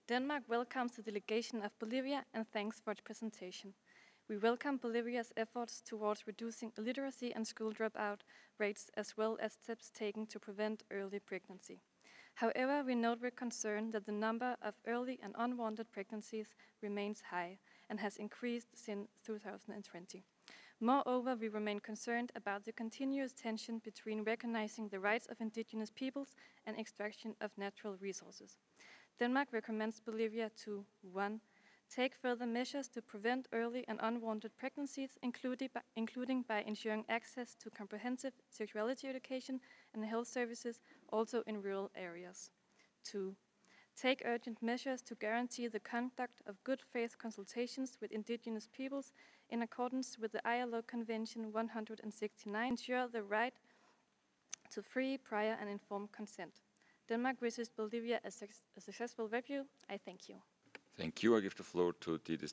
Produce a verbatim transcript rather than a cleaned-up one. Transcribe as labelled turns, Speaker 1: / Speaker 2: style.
Speaker 1: Denmark welcomes the delegation of Bolivia and thanks for its presentation. We welcome Bolivia's efforts towards reducing illiteracy and school dropout rates, as well as steps taken to prevent early pregnancy. However, we note with concern that the number of early and unwanted pregnancies remains high and has increased since two thousand twenty. Moreover, we remain concerned about the continuous tension between recognizing the rights of indigenous peoples and extraction of natural resources. Denmark recommends Bolivia to one Take further measures to prevent early and unwanted pregnancies, including by, including by ensuring access to comprehensive sexuality education and health services also in rural areas. two Take urgent measures to guarantee the conduct of good faith consultations with indigenous peoples in accordance with the I L O Convention one hundred sixty-nine. Ensure the right to free, prior, and informed consent. Denmark wishes Bolivia a, suc a successful review. I thank you.
Speaker 2: Thank you. I give the floor to the